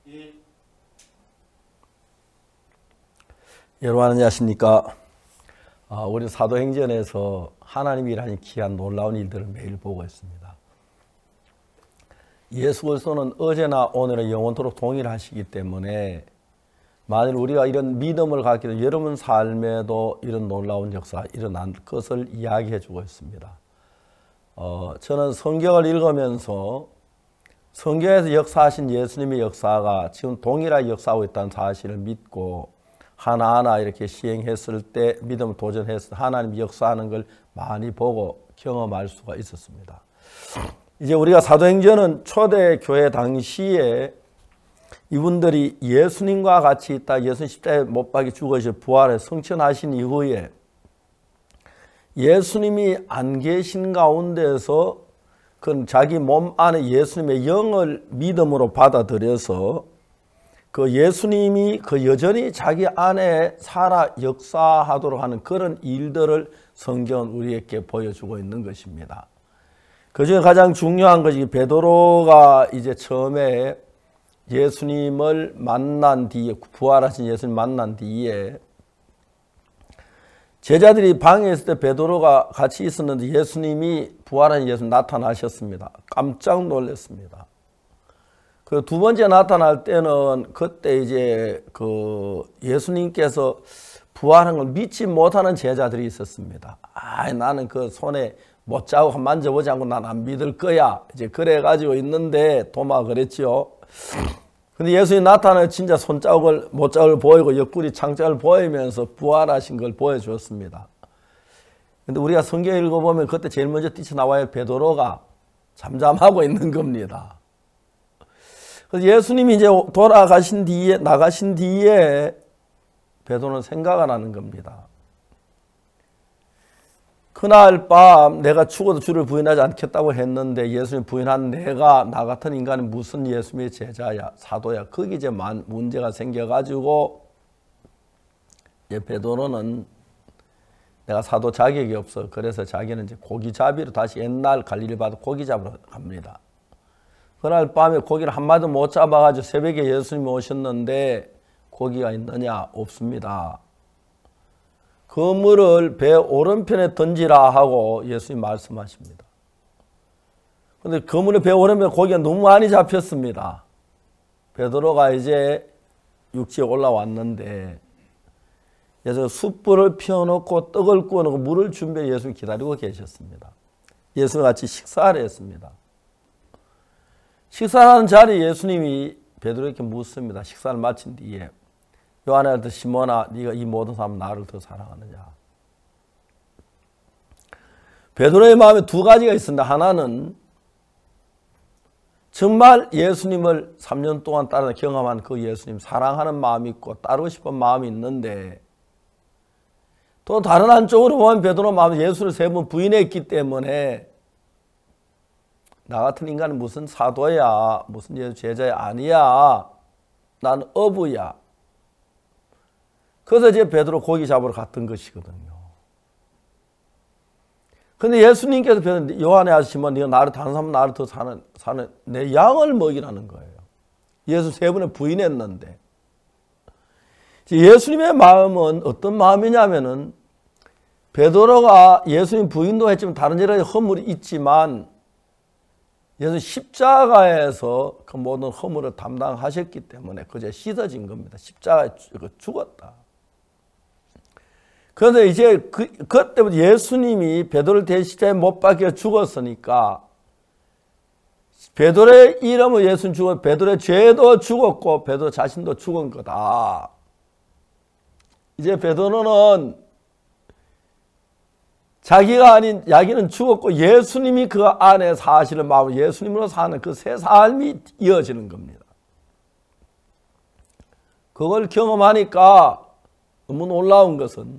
여러분 안녕하십니까? 우리 사도행전에서 하나님이 일하는 귀한 놀라운 일들을 매일 보고 있습니다. 예수 그리스도는 어제나 오늘은 영원토록 동일하시기 때문에 만일 우리가 이런 믿음을 갖게 되면 여러분 삶에도 이런 놀라운 역사 일어난 것을 이야기해 주고 있습니다. 저는 성경을 읽으면서 성경에서 역사하신 예수님의 역사가 지금 동일하게 역사하고 있다는 사실을 믿고 하나하나 이렇게 시행했을 때 믿음을 도전했을 때 하나님이 역사하는 걸 많이 보고 경험할 수가 있었습니다. 이제 우리가 사도행전은 초대교회 당시에 이분들이 예수님과 같이 있다 예수님 십자가에 못 박혀 죽으셔 부활해 성천하신 이후에 예수님이 안 계신 가운데서 그 자기 몸 안에 예수님의 영을 믿음으로 받아들여서 그 예수님이 그 여전히 자기 안에 살아 역사하도록 하는 그런 일들을 성경은 우리에게 보여주고 있는 것입니다. 그 중에 가장 중요한 것이 베드로가 이제 처음에 예수님을 만난 뒤에 부활하신 예수님 만난 뒤에 제자들이 방에 있을 때 베드로가 같이 있었는데 예수님이 부활한 예수님 나타나셨습니다. 깜짝 놀랐습니다. 그 두 번째 나타날 때는 그때 이제 그 예수님께서 부활한 걸 믿지 못하는 제자들이 있었습니다. 나는 그 손에 못 자고 만져보지 않고 난 안 믿을 거야. 이제 그래가지고 있는데 도마 그랬지요. 근데 예수님 나타나서 진짜 손자국을 못자국을 보이고 옆구리 창자를 보이면서 부활하신 걸 보여주었습니다. 근데 우리가 성경 읽어보면 그때 제일 먼저 뛰쳐나와야 할 베드로가 잠잠하고 있는 겁니다. 그래서 예수님이 이제 돌아가신 뒤에 나가신 뒤에 베드로는 생각을 하는 겁니다. 그날 밤 내가 죽어도 주를 부인하지 않겠다고 했는데 예수님 부인한 내가 나 같은 인간이 무슨 예수님의 제자야 사도야 거기 이제 문제가 생겨가지고 이제 베드로는 내가 사도 자격이 없어 그래서 자기는 이제 고기잡이로 다시 옛날 갈릴리 바다 고기 잡으러 갑니다. 그날 밤에 고기를 한 마디 못 잡아가지고 새벽에 예수님이 오셨는데 고기가 있느냐 없습니다. 그물을 배 오른편에 던지라 하고 예수님 말씀하십니다. 그런데 그물에 배 오른편에 고기가 너무 많이 잡혔습니다. 베드로가 이제 육지에 올라왔는데 그래서 숯불을 피워놓고 떡을 구워놓고 물을 준비해 예수님 기다리고 계셨습니다. 예수님 같이 식사를 했습니다. 식사하는 자리에 예수님이 베드로에게 묻습니다. 식사를 마친 뒤에 요한의 아들 시몬아 네가 이 모든 사람 나를 더 사랑하느냐. 베드로의 마음에 두 가지가 있습니다. 하나는 정말 예수님을 3년 동안 따라 경험한 그 예수님 사랑하는 마음이 있고 따르고 싶은 마음이 있는데 또 다른 한쪽으로 보면 베드로 마음에 예수를 3번 부인했기 때문에 나 같은 인간은 무슨 사도야 무슨 예수 제자야 아니야 난 어부야. 그래서 이제 베드로 고기 잡으러 갔던 것이거든요. 근데 예수님께서 베드로 요한의 아시면 네가 나를 다른 사람 나를 더 사는 내 양을 먹이라는 거예요. 예수 3번에 부인했는데 예수님의 마음은 어떤 마음이냐면은 베드로가 예수님 부인도 했지만 다른 여러 허물이 있지만 예수 십자가에서 그 모든 허물을 담당하셨기 때문에 그저 씻어진 겁니다. 십자가에 죽었다. 그런데 이제 그때부터 예수님이 베드로를 대신에 못 박혀 죽었으니까 베드로의 이름은 예수님 죽었고 베드로의 죄도 죽었고 베드로 자신도 죽은 거다. 이제 베드로는 자기가 아닌 자기는 죽었고 예수님이 그 안에 사실을 마음으로 예수님으로 사는 그 새 삶이 이어지는 겁니다. 그걸 경험하니까 너무 놀라운 것은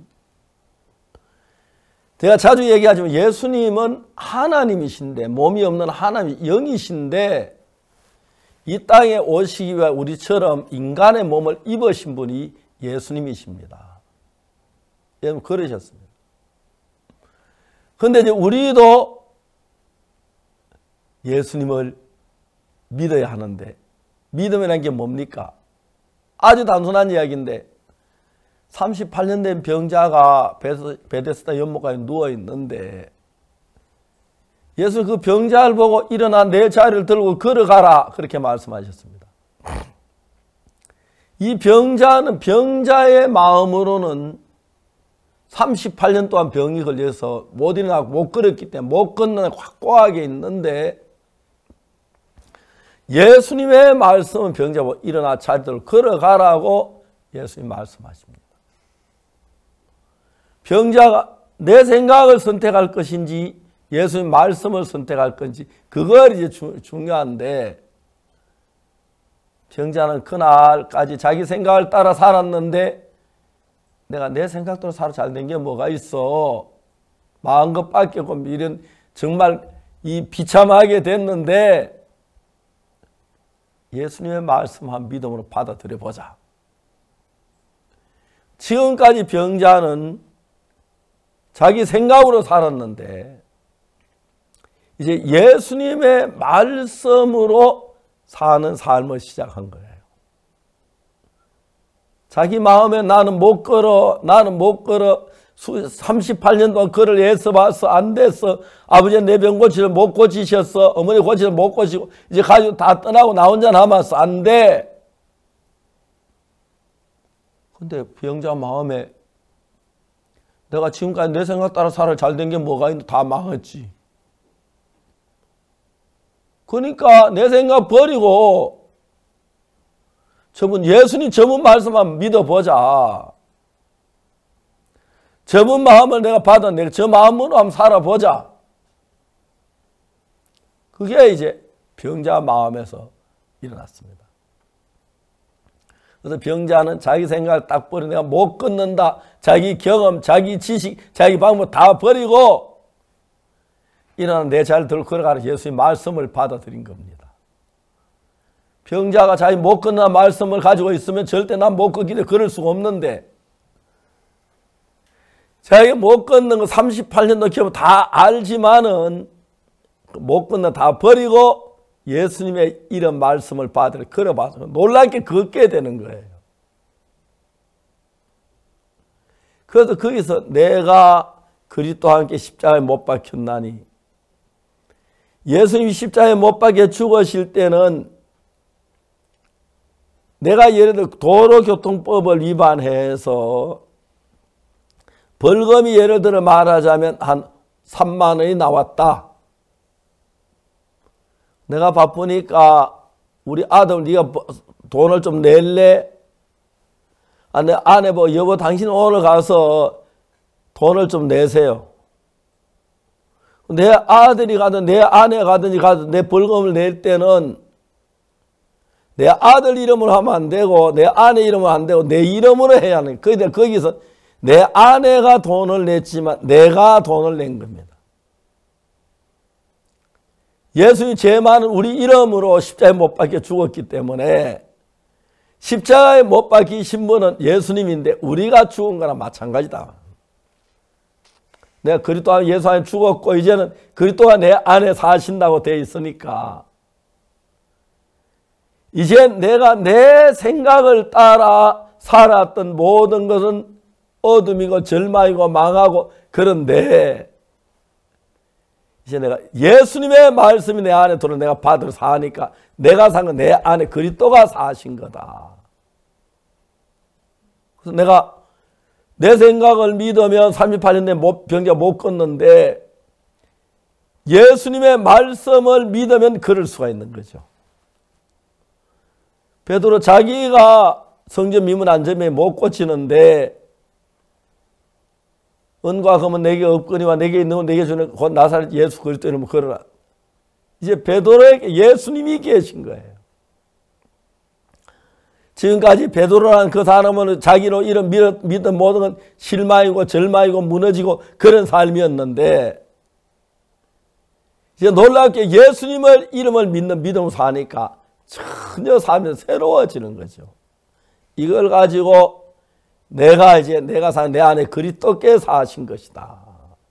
제가 자주 얘기하지만 예수님은 하나님이신데 몸이 없는 하나님 영이신데 이 땅에 오시기 위해 우리처럼 인간의 몸을 입으신 분이 예수님이십니다. 여러분 그러셨습니다. 그런데 이제 우리도 예수님을 믿어야 하는데 믿음이라는 게 뭡니까? 아주 단순한 이야기인데 38년 된 병자가 베데스다 연못가에 누워 있는데 예수 그 병자를 보고 일어나 내 자리를 들고 걸어가라 그렇게 말씀하셨습니다. 이 병자는 병자의 마음으로는 38년 동안 병이 걸려서 못 일어나고 못 걸었기 때문에 못 걷는 확고하게 있는데 예수님의 말씀은 병자 보고 일어나 자리를 걸어가라고 예수님 말씀하십니다. 병자가 내 생각을 선택할 것인지 예수님 말씀을 선택할 건지 그걸 이제 중요한데 병자는 그날까지 자기 생각을 따라 살았는데 내가 내 생각대로 살아 잘 된 게 뭐가 있어? 마음껏 없고 이런 정말 이 비참하게 됐는데 예수님의 말씀 한 믿음으로 받아들여 보자. 지금까지 병자는 자기 생각으로 살았는데 이제 예수님의 말씀으로 사는 삶을 시작한 거예요. 자기 마음에 나는 못 걸어 38년 동안 걸을 애써봤어 안 됐어. 아버지 내 병 고치를 못 고치셨어. 어머니 고치를 못 고치고 이제 가지고 다 떠나고 나 혼자 남았어. 안 돼. 근데 병자 마음에 내가 지금까지 내 생각 따라 살아 잘 된 게 뭐가 있는데 다 망했지. 그러니까 내 생각 버리고 저분 예수님 저분 말씀만 믿어보자. 저분 마음을 내가 받아내고 저 마음으로 한번 살아보자. 그게 이제 병자 마음에서 일어났습니다. 그래서 병자는 자기 생각을 딱 버리고 내가 못 끊는다. 자기 경험, 자기 지식, 자기 방법 다 버리고 일어나 내 자리를 들고 걸어가는 예수의 말씀을 받아들인 겁니다. 병자가 자기 못 끊는 말씀을 가지고 있으면 절대 난 못 걷기를 그럴 수가 없는데 자기가 못 걷는 거 38년 넘게 다 알지만은 못 걷는 다 버리고 예수님의 이런 말씀을 받으러 걸어봐서 놀랍게 걷게 되는 거예요. 그래서 거기서 내가 그리스도와 함께 십자가에 못 박혔나니 예수님이 십자가에 못 박혀 죽으실 때는 내가 예를 들어 도로교통법을 위반해서 벌금이 예를 들어 말하자면 한 3만 원이 나왔다. 내가 바쁘니까 우리 아들 네가 돈을 좀 낼래? 아, 내 아내 뭐 여보 당신 오늘 가서 돈을 좀 내세요. 내 아들이 가든 내 아내가 가든지 가든 내 벌금을 낼 때는 내 아들 이름으로 하면 안 되고 내 아내 이름으로 안 되고 내 이름으로 해야 하는 거예요. 거기서 내 아내가 돈을 냈지만 내가 돈을 낸 겁니다. 예수님 죄만은 우리 이름으로 십자가에 못 박혀 죽었기 때문에 십자가에 못 박히신 분은 예수님인데 우리가 죽은 거랑 마찬가지다. 내가 그리스도 예수 안에 죽었고 이제는 그리스도가 내 안에 사신다고 되어 있으니까 이제 내가 내 생각을 따라 살았던 모든 것은 어둠이고 절망이고 망하고 그런데 이제 내가 예수님의 말씀이 내 안에 들어 내가 받으러 사니까 내가 산 건 내 안에 그리스도가 사신 거다. 그래서 내가 내 생각을 믿으면 38년 내 병자 못 걷는데 예수님의 말씀을 믿으면 걸을 수가 있는 거죠. 베드로 자기가 성전 미문 안전에 못 고치는데 은과 금은 내게 없거니와 내게 있는 건 내게 주는 곧 나사렛 예수 그리스도 이름으로 걸어라. 이제 베드로에게 예수님이 계신 거예요. 지금까지 베드로라는 그 사람은 자기로 이런 믿은 모든 건 실망이고 절망이고 무너지고 그런 삶이었는데 이제 놀랍게 예수님을 이름을 믿는 믿음으로 사니까 전혀 삶이 새로워지는 거죠. 이걸 가지고 내가 사는 내 안에 그리스도께 사신 것이다.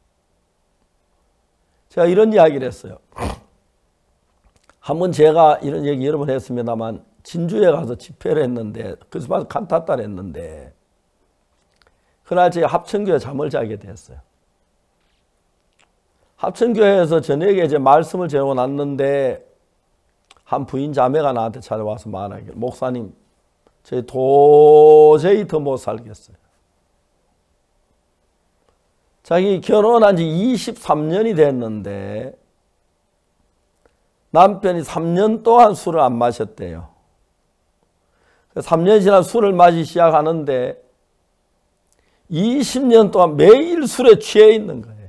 제가 이런 이야기를 했어요. 한번 제가 이런 얘기 여러 번 했습니다만 진주에 가서 집회를 했는데 그래서 칸타타를 했는데 그날 제가 합천교회 잠을 자게 됐어요. 합천교회에서 저녁에 이제 말씀을 전하고 났는데 한 부인 자매가 나한테 찾아와서 말하기를 목사님 저희 도저히 더 못 살겠어요. 자기 결혼한 지 23년이 됐는데 남편이 3년 동안 술을 안 마셨대요. 3년 지나 술을 마시기 시작하는데 20년 동안 매일 술에 취해 있는 거예요.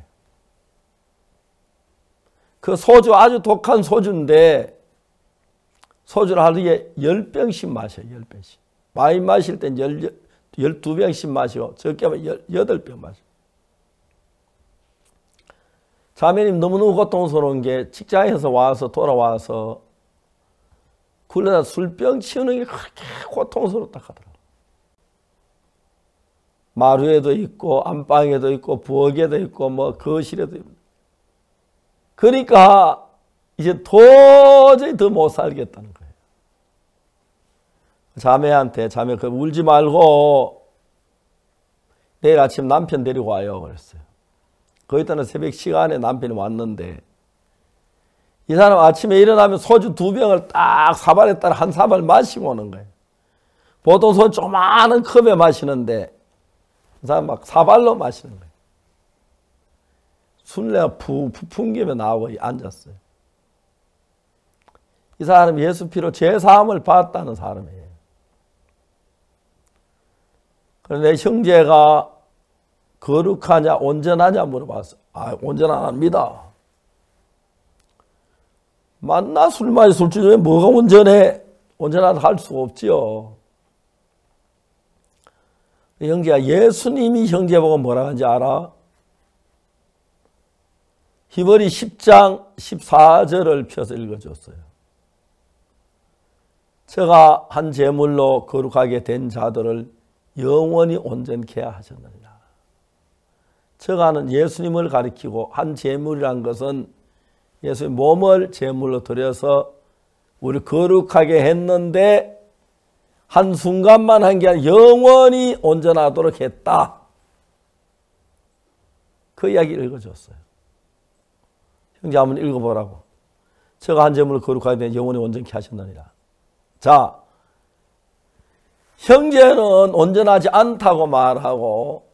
그 소주 아주 독한 소주인데 소주를 하루에 10병씩 마셔요. 10병씩. 많이 마실 땐 12병씩 마시고 적게 하면 8병 마셔요. 자매님 너무너무 고통스러운 게 직장에서 와서 돌아와서 굴러다 술병 치우는 게 그렇게 고통스럽다 하더라고요. 마루에도 있고 안방에도 있고 부엌에도 있고 뭐 거실에도 있고 그러니까 이제 도저히 더 못 살겠다는 거예요. 자매한테 자매 그 울지 말고 내일 아침 남편 데리고 와요 그랬어요. 거의 때는 새벽 시간에 남편이 왔는데 이 사람 아침에 일어나면 소주 2병을 딱 사발에 따라 한 사발 마시고 오는 거예요. 보통 소주 조그마한 컵에 마시는데 이 사람 막 사발로 마시는 거예요. 술내가 푹 풍기며 나오고 앉았어요. 이 사람이 예수 피로 죄사함을 받았다는 사람이에요. 그런데 형제가 거룩하냐 온전하냐 물어봤어. 온전합니다. 만나 술 마시 술주에 뭐가 온전해? 온전하다 할 수가 없지요. 형제가 예수님이 형제 보고 뭐라 하는지 알아? 히브리 10장 14절을 펴서 읽어줬어요. 저가 한 제물로 거룩하게 된 자들을 영원히 온전케 하셨느니라. 저가는 예수님을 가리키고 한 제물이란 것은 예수의 몸을 제물로 드려서 우리 거룩하게 했는데 한순간만 한 게 아니라 영원히 온전하도록 했다. 그 이야기를 읽어줬어요. 형제 한번 읽어보라고. 저가 한 제물을 거룩하게 된 영원히 온전케 하셨느니라. 자, 형제는 온전하지 않다고 말하고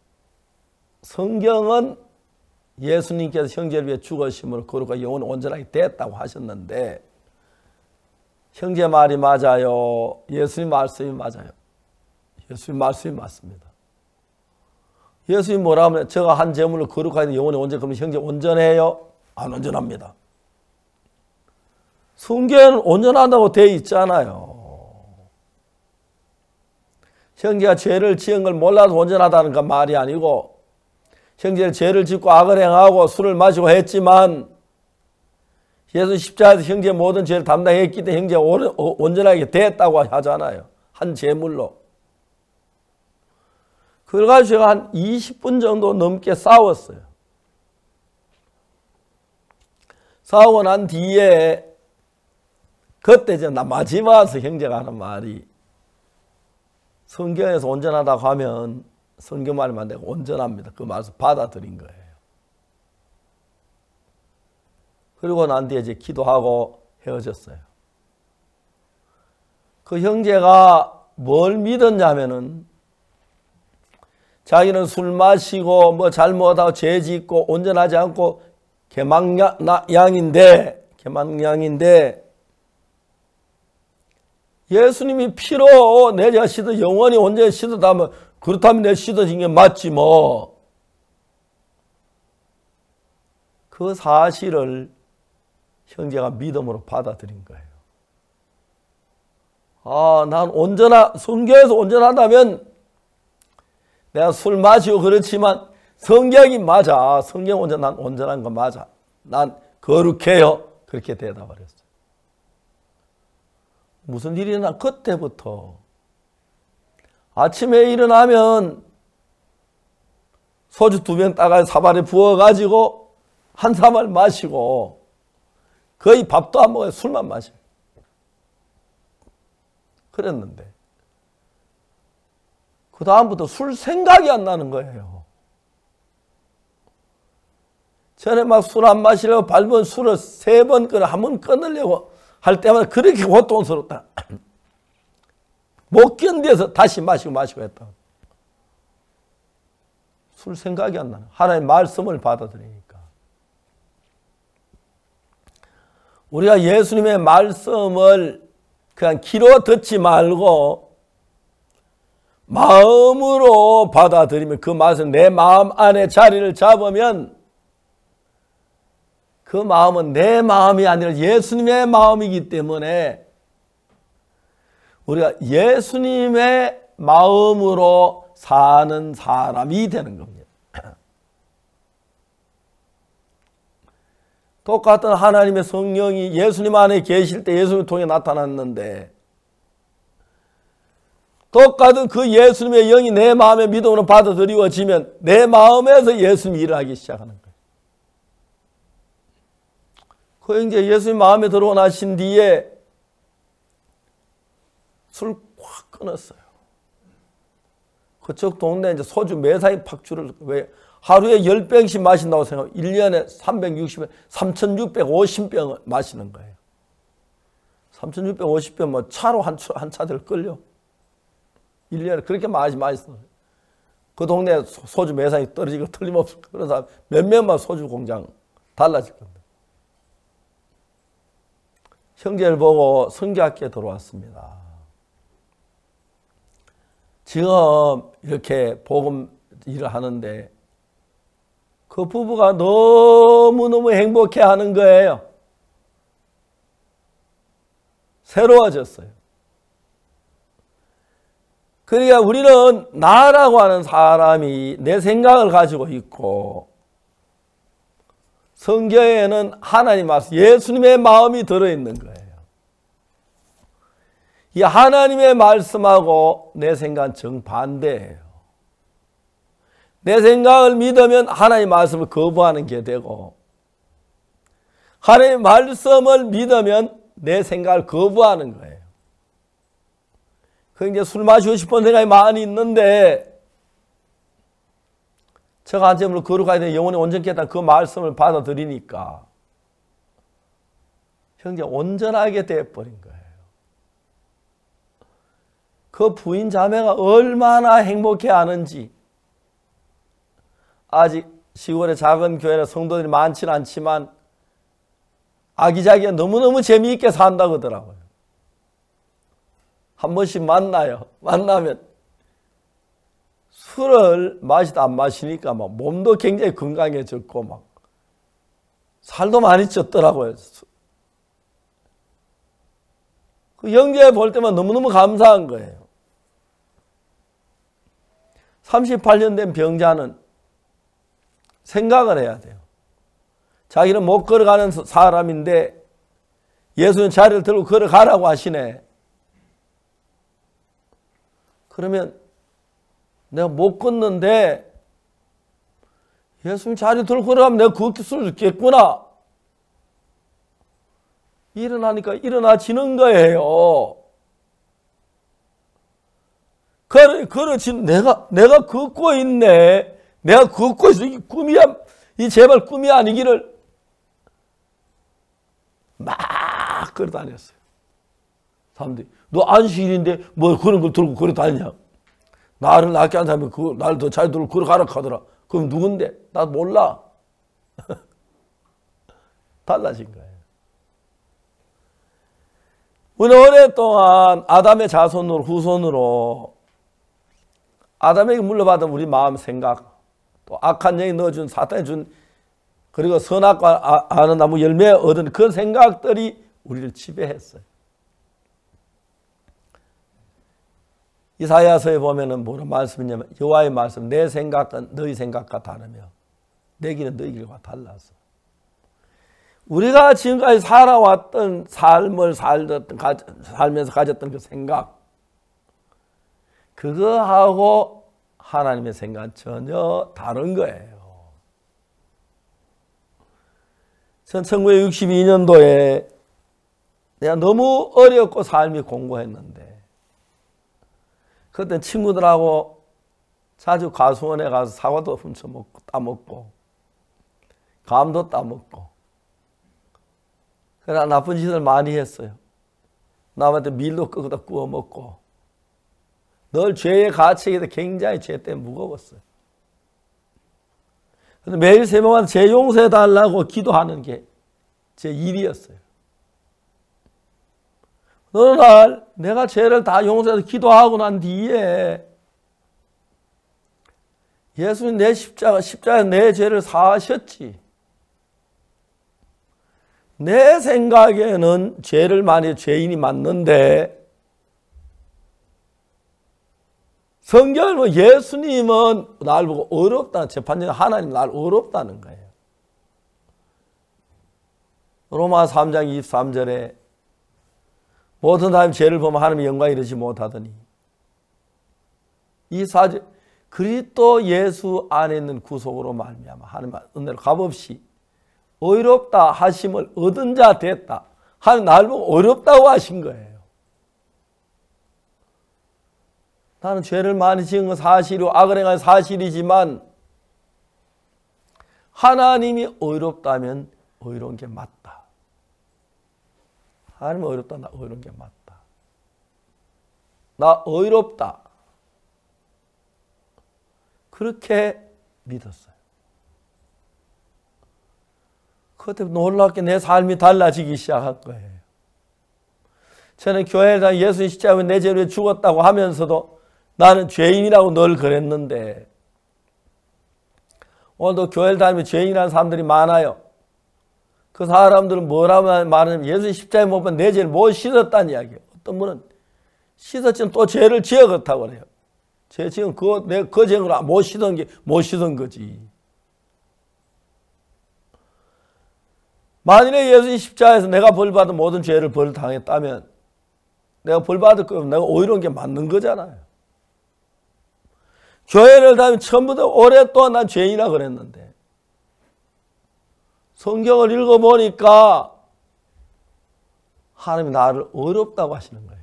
성경은 예수님께서 형제를 위해 죽으심으로 거룩하게 영원히 온전하게 됐다고 하셨는데 형제 말이 맞아요? 예수님 말씀이 맞아요? 예수님 말씀이 맞습니다. 예수님 뭐라 하면 제가 한 제물을 거룩하게 영원히 온전해 그러면 형제 온전해요? 안 온전합니다. 성경에는 온전하다고 되어 있잖아요. 형제가 죄를 지은 걸 몰라서 온전하다는 건 말이 아니고 형제는 죄를 짓고 악을 행하고 술을 마시고 했지만 예수 십자가에서 형제의 모든 죄를 담당했기 때문에 형제가 온전하게 됐다고 하잖아요. 한 제물로. 그걸 가지고 제가 한 20분 정도 넘게 싸웠어요. 싸우고 난 뒤에 그때 이제 마지막에 형제가 하는 말이 성경에서 온전하다고 하면 성경 말만 내가 온전합니다. 그 말씀 받아들인 거예요. 그리고 난 뒤에 이제 기도하고 헤어졌어요. 그 형제가 뭘 믿었냐면은 자기는 술 마시고 뭐 잘못하고 죄 짓고 온전하지 않고 개망양인데 예수님이 피로 내가 씻어 영원히 온전히 씻었다면 그렇다면 내 씻어진 게 맞지 뭐. 그 사실을 형제가 믿음으로 받아들인 거예요. 난 성경에서 온전하다면 내가 술 마시고 그렇지만 성경이 맞아. 성경 난 온전한 거 맞아. 난 거룩해요. 그렇게 대답을 했어요. 무슨 일이 일어나? 그때부터 아침에 일어나면 소주 2병 따가 사발에 부어가지고 한 사발 마시고 거의 밥도 안 먹어요. 술만 마셔요. 그랬는데 그 다음부터 술 생각이 안 나는 거예요. 전에 막 술 안 마시려고 밟은 술을 3번 끊어 한 번 끊으려고 할 때마다 그렇게 고통스럽다. 못 견뎌서 다시 마시고 했다. 술 생각이 안 나는. 하나님의 말씀을 받아들이니까. 우리가 예수님의 말씀을 그냥 귀로 듣지 말고 마음으로 받아들이면 그 말씀 내 마음 안에 자리를 잡으면 그 마음은 내 마음이 아니라 예수님의 마음이기 때문에 우리가 예수님의 마음으로 사는 사람이 되는 겁니다. 똑같은 하나님의 성령이 예수님 안에 계실 때 예수님을 통해 나타났는데 똑같은 그 예수님의 영이 내 마음의 믿음으로 받아들여지면 내 마음에서 예수님이 일하기 시작하는 거예요. 그 이제 예수님 마음에 들어오고 나신 뒤에 술 확 끊었어요. 그쪽 동네 이제 소주 매사에 팍주를 왜 하루에 10병씩 마신다고 생각하면 1년에 360병, 3,650병을 마시는 거예요. 3,650병 뭐 차로 한 차들 끌려. 1년에 그렇게 마셨어요. 그 동네 소주 매상이 떨어지고 틀림없을 그런 사람 몇 명만 소주 공장 달라질 겁니다. 형제를 보고 성교학교에 들어왔습니다. 지금 이렇게 복음 일을 하는데 그 부부가 너무너무 행복해 하는 거예요. 새로워졌어요. 그러니까 우리는 나라고 하는 사람이 내 생각을 가지고 있고 성경에는 하나님 말씀, 예수님의 마음이 들어있는 거예요. 이 하나님의 말씀하고 내 생각은 정반대예요. 내 생각을 믿으면 하나님의 말씀을 거부하는 게 되고 하나님의 말씀을 믿으면 내 생각을 거부하는 거예요. 그 이제 술 마시고 싶은 생각이 많이 있는데 제가 한점으로 거룩하게 된 영혼이 온전케 했다 그 말씀을 받아들이니까 형제 온전하게 되어버린 거예요. 그 부인 자매가 얼마나 행복해 하는지 아직 시골의 작은 교회나 성도들이 많지는 않지만 아기자기가 너무너무 재미있게 산다고 하더라고요. 한 번씩 만나요. 만나면 술을 마시다 안 마시니까 막 몸도 굉장히 건강해졌고 막 살도 많이 쪘더라고요. 그 영재 볼 때만 너무너무 감사한 거예요. 38년 된 병자는 생각을 해야 돼요. 자기는 못 걸어가는 사람인데 예수님 자리를 들고 걸어가라고 하시네. 그러면 내가 못 걷는데 예수님 자리 들고 걸어가면 내가 걷을 수 있겠구나. 일어나니까 일어나지는 거예요. 걸어지는 내가 걷고 있네. 내가 걷고 있어. 이 꿈이야. 이 제발 꿈이 아니기를 막 걸어 다녔어요. 사람들이 너 안식일인데 뭐 그런 걸 들고 걸어 다니냐. 나를 낫게 한 사람이 나를 더 잘 들고 걸어가라 하더라. 그럼 누군데? 나 몰라. 달라진 거예요. 우리 오랫동안 아담의 자손으로 후손으로 아담에게 물려받은 우리 마음 생각 또 악한 영이 넣어준 사탄이 준 그리고 선악과 아는 나무 열매 얻은 그 생각들이 우리를 지배했어요. 이사야서에 보면은 뭐라는 말씀이냐면 여호와의 말씀 내 생각은 너희 생각과 다르며 내 길은 너희 길과 달라서 우리가 지금까지 살아왔던 삶을 살면서 가졌던 그 생각 그거하고 하나님의 생각은 전혀 다른 거예요. 전 1962년도에 내가 너무 어렵고 삶이 공고했는데 그때 친구들하고 자주 과수원에 가서 사과도 훔쳐먹고 따먹고 감도 따먹고 그러나 나쁜 짓을 많이 했어요. 남한테 밀도 끄다 구워 먹고 늘 죄의 가책이 굉장히 죄 때문에 무거웠어요. 그래서 매일 새벽마다 죄 용서해 달라고 기도하는 게 제 일이었어요. 어느 날 내가 죄를 다 용서해서 기도하고 난 뒤에 예수님 내 십자가에 내 죄를 사하셨지. 내 생각에는 죄를 많이 죄인이 맞는데 성경을 보면 예수님은 날 보고 어렵다. 재판장은 하나님 날 어렵다는 거예요. 로마 3장 23절에 모든 사람이 죄를 보면 하나님의 영광을 이루지 못하더니 이 사절 그리스도 예수 안에 있는 구속으로 말미암아 하나님의 은혜로 값없이 어렵다 하심을 얻은 자 됐다. 하나님 나를 보고 어렵다고 하신 거예요. 나는 죄를 많이 지은 건 사실이고 악을 행한 사실이지만 하나님이 어렵다면 어려운 게 맞다. 하나님이 어렵다. 나 어려운 게 맞다. 나 어렵다. 그렇게 믿었어요. 그때 놀랍게 내 삶이 달라지기 시작한 거예요. 저는 교회에 다 예수님 십자가에 내 죄로 죽었다고 하면서도 나는 죄인이라고 늘 그랬는데 오늘도 교회를 다니면 죄인이라는 사람들이 많아요. 그 사람들은 뭐라고 말하냐면 예수님 십자가에 못 박혀 내 죄를 못 씻었다는 이야기예요. 어떤 분은 씻었지만 또 죄를 지어 그렇다고 그래요. 죄 지은 그 죄를 못 씻은 거지. 만일에 예수님 십자가에서 내가 벌받은 모든 죄를 벌 당했다면 내가 벌받을 거면 내가 오히려 게 맞는 거잖아요. 교회를 다니면 처음부터 오랫동안 난 죄인이라 그랬는데 성경을 읽어보니까 하나님이 나를 어렵다고 하시는 거예요.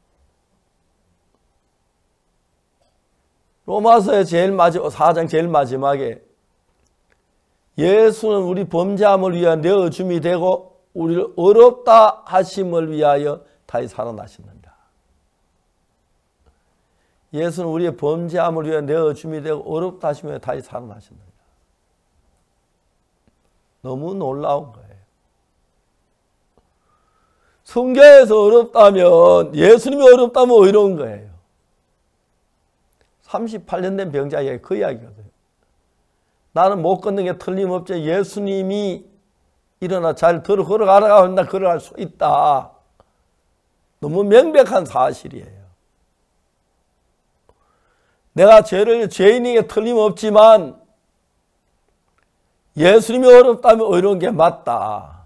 로마서의 4장 제일 마지막에 예수는 우리 범죄함을 위하여 내어줌이 되고 우리를 어렵다 하심을 위하여 다시 살아나셨느니라. 예수는 우리의 범죄함을 위하여 내어줌이 되고 어렵다 하심을 위하여 다시 살아나셨느니라. 너무 놀라운 거예요. 성경에서 어렵다면 예수님이 어렵다면 어려운 거예요. 38년 된 병자 이야기 그 이야기거든요. 나는 못 걷는 게 틀림없지 예수님이 일어나 잘 걸어가라고 하면 나 걸어갈 수 있다. 너무 명백한 사실이에요. 내가 죄인에게 틀림없지만 예수님이 어렵다면 어려운 게 맞다.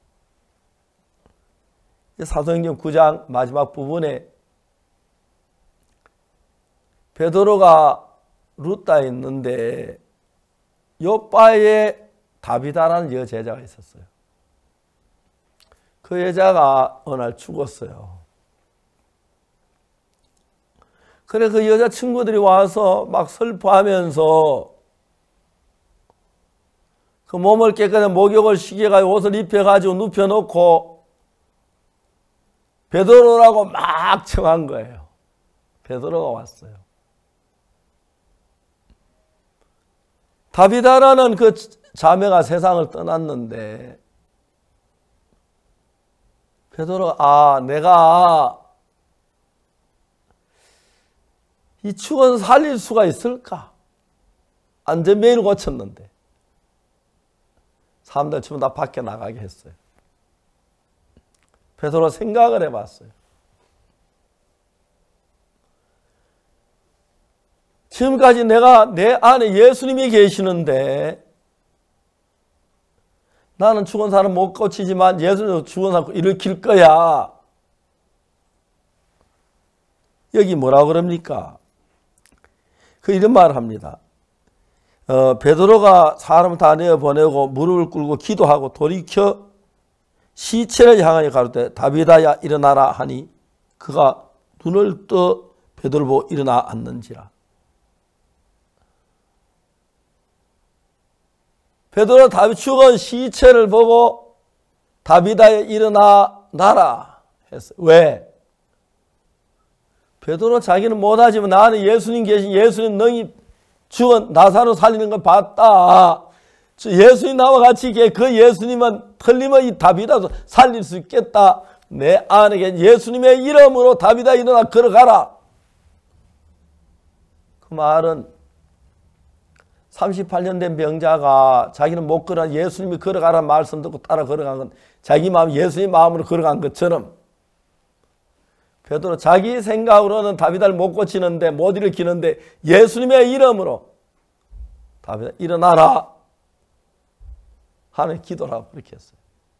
사도행전 9장 마지막 부분에 베드로가 루다에 있는데 요바에 다비다라는 여제자가 있었어요. 그 여자가 어느 날 죽었어요. 그래 그 여자 친구들이 와서 막 슬퍼하면서 그 몸을 깨끗하게 목욕을 시켜가지고 옷을 입혀가지고 눕혀놓고 베드로라고 막 청한 거예요. 베드로가 왔어요. 다비다라는 그 자매가 세상을 떠났는데 베드로가 내가 이 죽은 살릴 수가 있을까? 안전벨을 고쳤는데 사람들 전부 다 밖에 나가게 했어요. 베드로 생각을 해봤어요. 지금까지 내가 내 안에 예수님이 계시는데 나는 죽은 사람 못 고치지만 예수님도 죽은 사람 일으킬 거야. 여기 뭐라고 그럽니까? 그 이런 말을 합니다. 베드로가 사람을 다 내어보내고 무릎을 꿇고 기도하고 돌이켜 시체를 향하여 가로되 다비다야 일어나라 하니 그가 눈을 떠 베드로를 보고 일어나 앉는지라. 베드로 다윗 죽은 시체를 보고 다윗아 일어나 나라 했어요. 왜? 베드로 자기는 못하지만 나는 예수님 계신 예수님 능히 죽은 나사로 살리는 걸 봤다. 예수님 나와 같이 그 예수님은 틀림없이 다윗아도 살릴 수 있겠다. 내 안에 예수님의 이름으로 다윗아 일어나 걸어가라. 그 말은 38년 된 병자가 자기는 못 걸어 예수님이 걸어가라는 말씀 듣고 따라 걸어간 건 자기 마음 예수님 마음으로 걸어간 것처럼 베드로 자기 생각으로는 다윗을 못 고치는데 못 일으키는데 예수님의 이름으로 다윗아 일어나라 하는 기도를 하고 그렇게 했어요.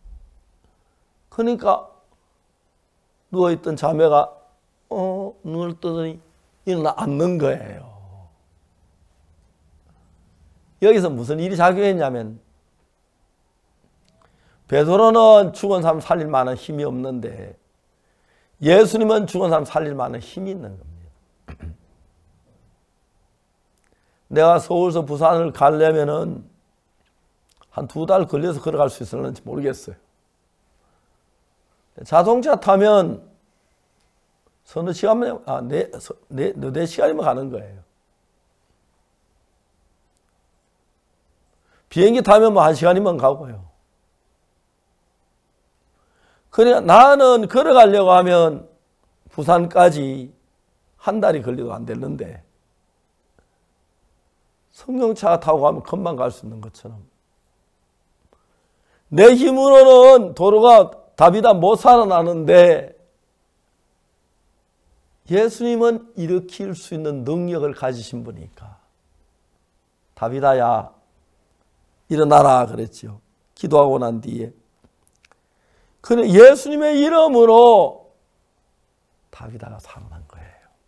그러니까 누워있던 자매가 눈을 뜨더니 일어나 앉는 거예요. 여기서 무슨 일이 작용했냐면 베드로는 죽은 사람 살릴 만한 힘이 없는데 예수님은 죽은 사람 살릴 만한 힘이 있는 겁니다. 내가 서울에서 부산을 가려면은 한 2달 걸려서 걸어갈 수 있을는지 모르겠어요. 자동차 타면 서너 시간이면, 4시간이면 가는 거예요. 비행기 타면 뭐 1시간이면 가고요. 그러니까 나는 걸어가려고 하면 부산까지 한 달이 걸려도 안 되는데 승용차 타고 가면 금방 갈 수 있는 것처럼 내 힘으로는 도로가 다윗아 못 살아나는데 예수님은 일으킬 수 있는 능력을 가지신 분이니까 다윗아야 일어나라 그랬죠. 기도하고 난 뒤에 그는 예수님의 이름으로 다윗아가 살아난 거예요.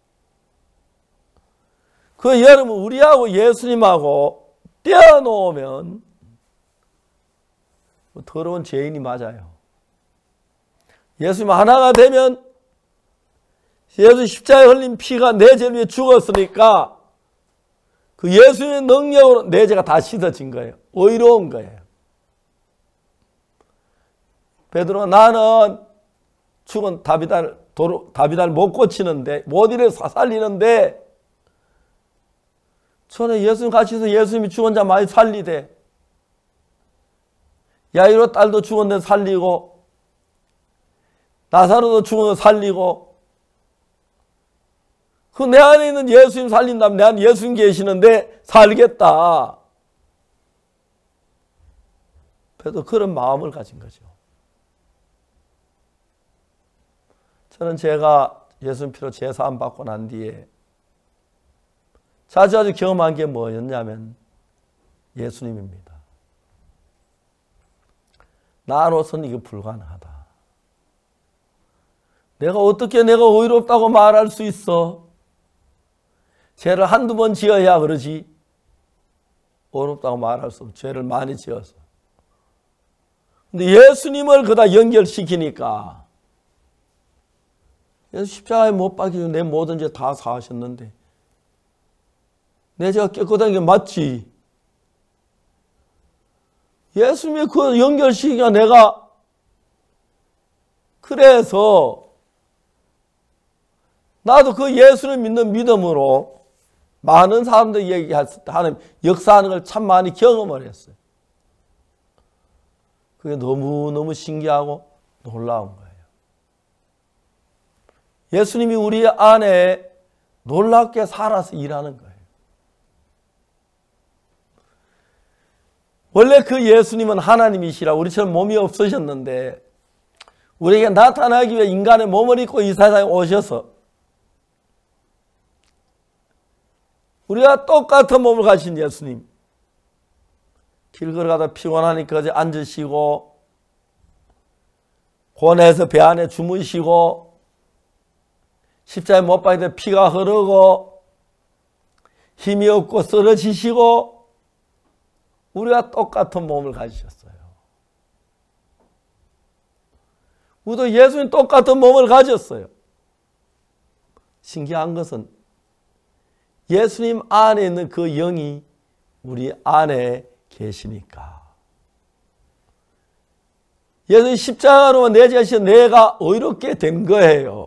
그 여러분 우리하고 예수님하고 떼어놓으면 더러운 죄인이 맞아요. 예수님 하나가 되면 예수 십자가에 흘린 피가 내 죄를 위해 죽었으니까 그 예수님의 능력으로 내 죄가 다 씻어진 거예요. 의로운 거예요. 베드로가 나는 죽은 다윗을 못 고치는데 못 일을 살리는데 전에 예수님 같이 있어 예수님이 죽은 자 많이 살리대. 야이로 딸도 죽었는데 살리고 나사로도 죽은 거 살리고 그 내 안에 있는 예수님 살린다면 내 안에 예수님 계시는데 살겠다. 그래도 그런 마음을 가진 거죠. 저는 제가 예수님 피로 제사함 받고 난 뒤에 자주 경험한 게 뭐였냐면 예수님입니다. 나로서는 이게 불가능하다. 내가 어떻게 내가 의롭다고 말할 수 있어? 죄를 한두 번 지어야 그러지. 의롭다고 말할 수 없어. 죄를 많이 지어서. 근데 예수님을 그다 연결시키니까 예수 십자가에 못 박히고 내 모든 죄 다 사하셨는데 내 죄가 깨끗한 게 맞지. 예수님의 그 연결시키기가 내가 그래서 나도 그 예수를 믿는 믿음으로 많은 사람들이 얘기하는 역사하는 걸 참 많이 경험을 했어요. 그게 너무너무 신기하고 놀라운 거예요. 예수님이 우리 안에 놀랍게 살아서 일하는 거예요. 원래 그 예수님은 하나님이시라 우리처럼 몸이 없으셨는데 우리에게 나타나기 위해 인간의 몸을 입고 이 세상에 오셔서 우리가 똑같은 몸을 가진 예수님 길 걸어가다 피곤하니까 어디 앉으시고 고뇌해서 배 안에 주무시고 십자가에 못 박히는데 피가 흐르고 힘이 없고 쓰러지시고 우리가 똑같은 몸을 가지셨어요. 우리도 예수님 똑같은 몸을 가졌어요. 신기한 것은 예수님 안에 있는 그 영이 우리 안에 계시니까. 예수님 십자가로 내재하신 내가 의롭게 된 거예요.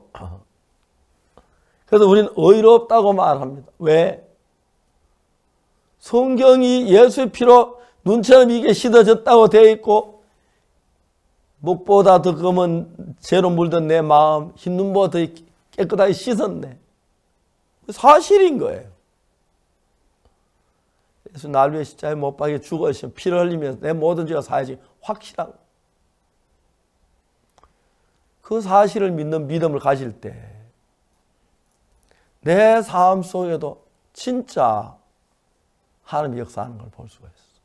그래서 우리는 의롭다고 말합니다. 왜? 성경이 예수의 피로 눈처럼 이게 씻어졌다고 되어 있고, 목보다 더 검은 재로 물든 내 마음, 흰 눈보다 더 깨끗하게 씻었네. 사실인 거예요. 예수 날 위해 십자가에 못 박혀 죽으시면 피를 흘리면서 내 모든 죄가 사해지 확실한 거예요. 그 사실을 믿는 믿음을 가질 때 내 삶 속에도 진짜 하나님이 역사하는 걸 볼 수가 있어요.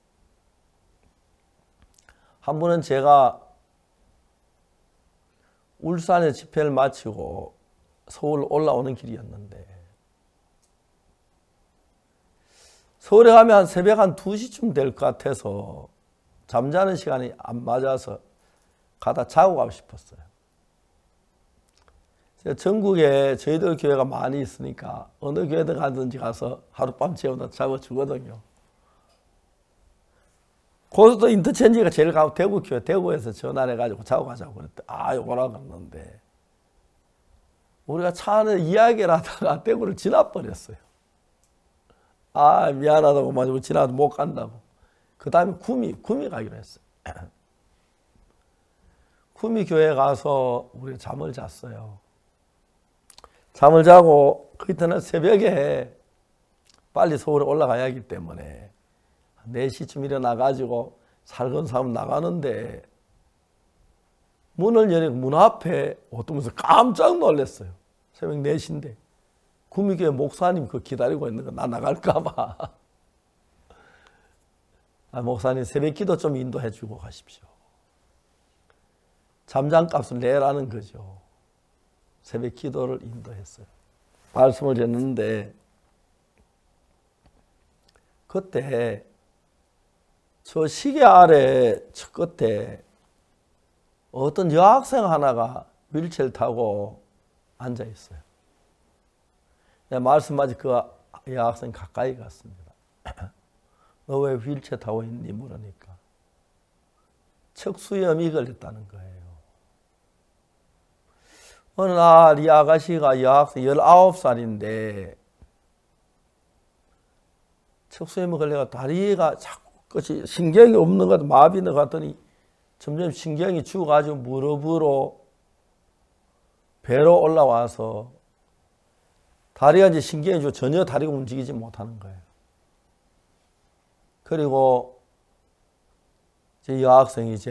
한 번은 제가 울산에 집회를 마치고 서울 올라오는 길이었는데, 서울에 가면 한 새벽 한 2시쯤 될 것 같아서 잠자는 시간이 안 맞아서 가다 자고 가고 싶었어요. 전국에 저희들 교회가 많이 있으니까 어느 교회든 가든지 가서 하룻밤 재우다 자고 주거든요. 고속도로 인터체인지가 제일 가고 대구 교회, 대구에서 전화를 해가지고 자고 가자고 그랬더니 오라고 그랬는데, 우리가 차 안에 이야기를 하다가 대구를 지나버렸어요. 미안하다고 말하고 지나도 못 간다고. 그 다음에 구미 가기로 했어요. 구미 교회 가서 우리가 잠을 잤어요. 잠을 자고 그 이튿날 새벽에 빨리 서울에 올라가야 하기 때문에 4시쯤 일어나가지고 살건사면 나가는데, 문을 여니까 문 앞에 어떠면서 깜짝 놀랐어요. 새벽 4시인데 구미교회 목사님 그 기다리고 있는 거 나 나갈까봐. 목사님 새벽 기도 좀 인도해 주고 가십시오. 잠잠값을 내라는 거죠. 새벽 기도를 인도했어요. 말씀을 했는데, 그때 저 시계 아래 저 끝에 어떤 여학생 하나가 휠체어를 타고 앉아 있어요. 말씀마치 그 여학생 가까이 갔습니다. 너 왜 휠체어 타고 있니? 물으니까 척수염이 걸렸다는 거예요. 어느 날 이 아가씨가 여학생 19살인데 척수염이 걸려서 다리가 자꾸 끝이 신경이 없는 것 같아, 마비 있는 것 같더니 점점 신경이 죽어가지고 무릎으로 배로 올라와서 다리가 이제 신경이 죽어 전혀 다리가 움직이지 못하는 거예요. 그리고 제 여학생이 이제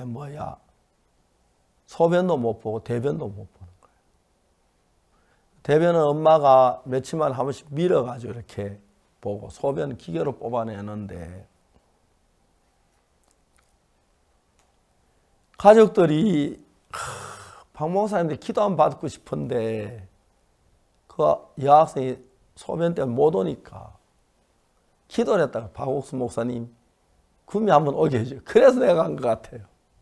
소변도 못 보고 대변도 못 보는 거예요. 대변은 엄마가 며칠만 한 번씩 밀어가지고 이렇게 보고, 소변 기계로 뽑아내는데, 가족들이 박 목사님한테 기도 한번 받고 싶은데 그 여학생이 소변 때문에 못 오니까 기도를 했다가 박옥수 목사님 구미 한번 오게 해줘요. 그래서 내가 간 것 같아요.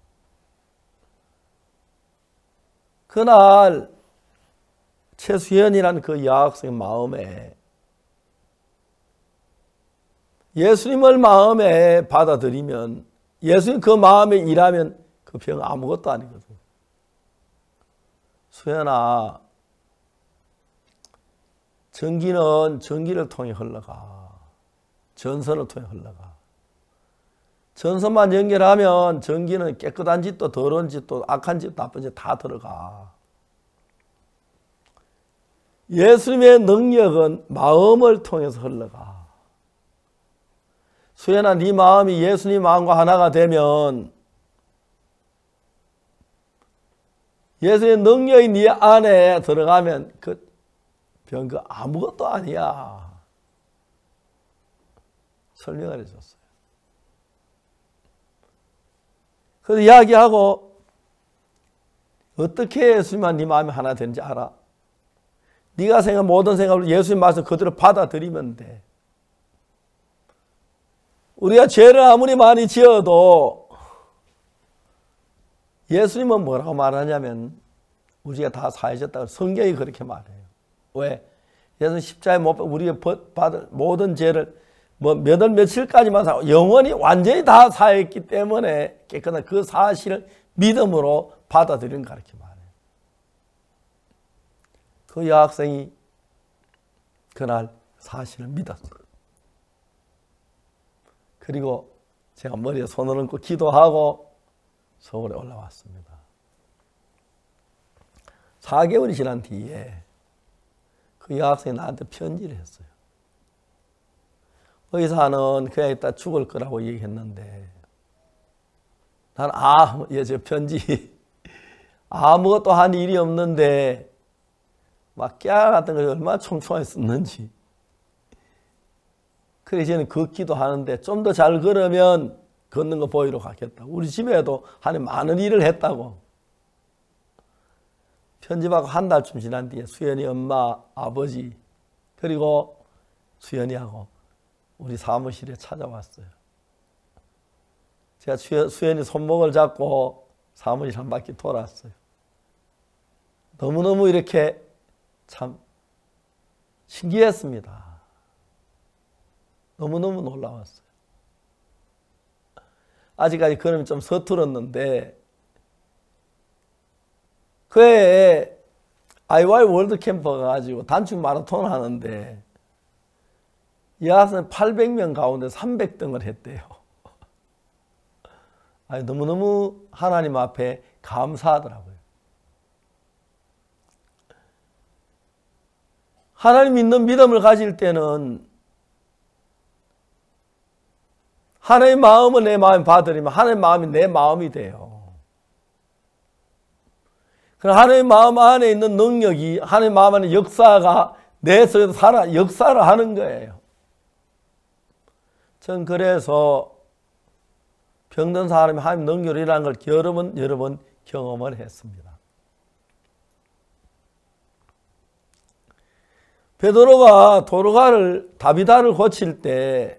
그날 최수연이라는 그 여학생의 마음에, 예수님을 마음에 받아들이면, 예수님 그 마음에 일하면 그 병은 아무것도 아니거든. 수연아, 전기는 전기를 통해 흘러가. 전선을 통해 흘러가. 전선만 연결하면 전기는 깨끗한 짓도 더러운 짓도 악한 짓도 나쁜 짓 다 들어가. 예수님의 능력은 마음을 통해서 흘러가. 수연아, 네 마음이 예수님 마음과 하나가 되면 예수의 능력이 네 안에 들어가면 그 병 그 아무것도 아니야. 설명을 해줬어요. 그래서 이야기하고, 어떻게 예수님과 네 마음이 하나 되는지 알아? 네가 생각한 모든 생각을 예수님 말씀 그대로 받아들이면 돼. 우리가 죄를 아무리 많이 지어도 예수님은 뭐라고 말하냐면 우리가 다 사해졌다고 성경이 그렇게 말해요. 왜? 예수님 십자가에 못 박혀 우리가 받을 모든 죄를 뭐 몇 월 며칠까지만 사고 영원히 완전히 다 사했기 때문에 깨끗한 그 사실을 믿음으로 받아들이는 거 이렇게 말해요. 그 여학생이 그날 사실을 믿었어요. 그리고 제가 머리에 손을 얹고 기도하고 서울에 올라왔습니다. 4개월이 지난 뒤에 그 여학생이 나한테 편지를 했어요. 의사는 그냥 이따 죽을 거라고 얘기했는데 나는 저 편지 아무것도 한 일이 없는데 막 깨알 같은 걸 얼마나 촘촘하게 썼는지. 그래서 저는 걷기도 하는데 좀 더 잘 걸으면 걷는 거 보이러 갔겠다. 우리 집에도 하는 많은 일을 했다고. 편집하고 한 달쯤 지난 뒤에 수연이 엄마, 아버지 그리고 수연이하고 우리 사무실에 찾아왔어요. 제가 수연이 손목을 잡고 사무실 한 바퀴 돌았어요. 너무너무 이렇게 참 신기했습니다. 너무너무 놀라웠어요. 아직까지 그러면 좀 서툴었는데 그 해에 IY 월드 캠프가 가지고 단축 마라톤 하는데 이 학생 800명 가운데 300등을 했대요. 아니, 너무너무 하나님 앞에 감사하더라고요. 하나님 믿는 믿음을 가질 때는 하나님의 마음을 내 마음에 받으려면 하나님의 마음이 내 마음이 돼요. 그럼 하나님의 마음 안에 있는 능력이 하나님의 마음 안에 역사가 내 속에서 역사를 하는 거예요. 전 그래서 병든 사람이 하나님 능력이라는 걸 여러 번 경험을 했습니다. 베드로가 다비다를 고칠 때